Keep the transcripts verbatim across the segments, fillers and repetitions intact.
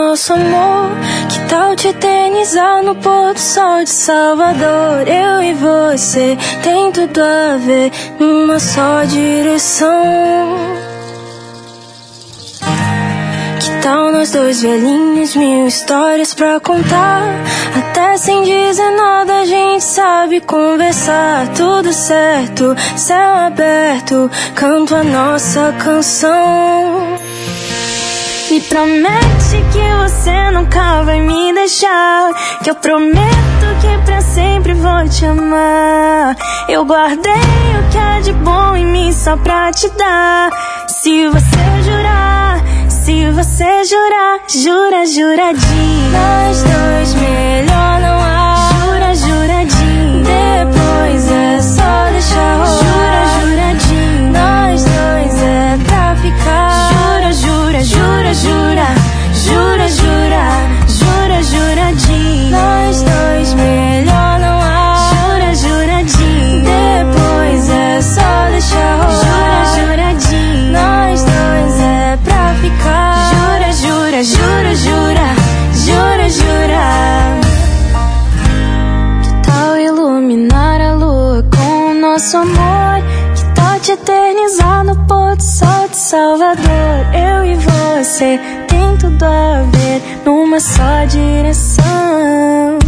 nosso amor. Que tal te eternizar no pôr do sol de Salvador? Eu e você tem tudo a ver numa só direção. Que tal nós dois velhinhos, mil histórias pra contar? Até sem dizer nada a gente sabe conversar. Tudo certo, céu aberto, canto a nossa canção. Me promete que você nunca vai me deixar, que eu prometo que pra sempre vou te amar. Eu guardei o que há de bom em mim só pra te dar. Se você jurar, se você jurar, jura, juradinho. Nós dois melhor não há. Jura, juradinho. Depois é só deixar rolar. Jura, juradinho. Nós dois é pra ficar. Jura, jura, jura, jura. Jura, jura, jura, juradinho. Nós dois melhor não há. Jura, juradinho. Depois é só deixar rolar. Jura, juradinho. Nós dois é pra ficar. Jura, jura, jura, jura, jura, jura. Que tal iluminar a lua com o nosso amor? Que tal te eternizar no pôr do sol de Salvador? Eu e você tem tudo a ver numa só direção.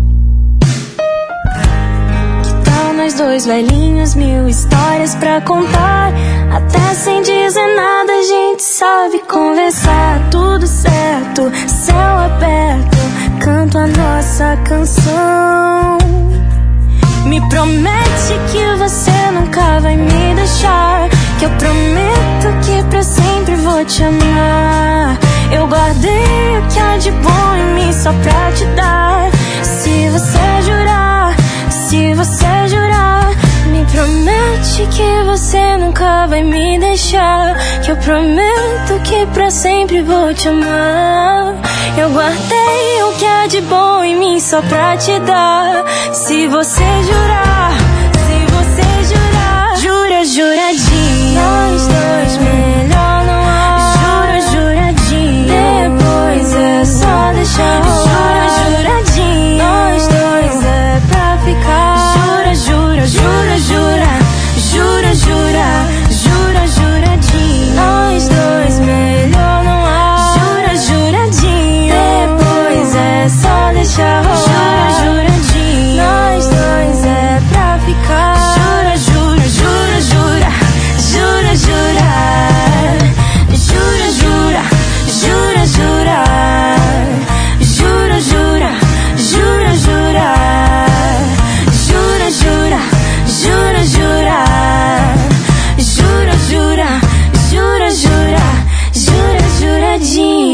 Que tal nós dois velhinhos, mil histórias pra contar? Até sem dizer nada a gente sabe conversar. Tudo certo, céu aberto, canto a nossa canção. Me promete que você nunca vai me deixar, que eu prometo que pra sempre vou te amar. Eu guardei o que há de bom em mim só pra te dar. Se você jurar, se você jurar, me promete que você nunca vai me deixar, que eu prometo que pra sempre vou te amar. Eu guardei o que há de bom em mim só pra te dar. Se você jurar, se você jurar, jura, juradinho. Nós dois melhor não há. Jura, juradinho. Depois é só deixar rolar. Jura, juradinho. Nós dois é pra ficar. Jura, jura, jura, jura. Jura, jura, jura, juradinho. Nós dois melhor não há. Jura, juradinho. Depois é só deixar rolar. Jura, juradinho. Nós dois é pra ficar. Jura, jura, jura, jura. Jura, jura. Jura, jura. Jura, jura. Jura, jura. Jura, jura. Jura, jura. Jura, jura. Jura, jura. Jura, jura. Jura, juradinho.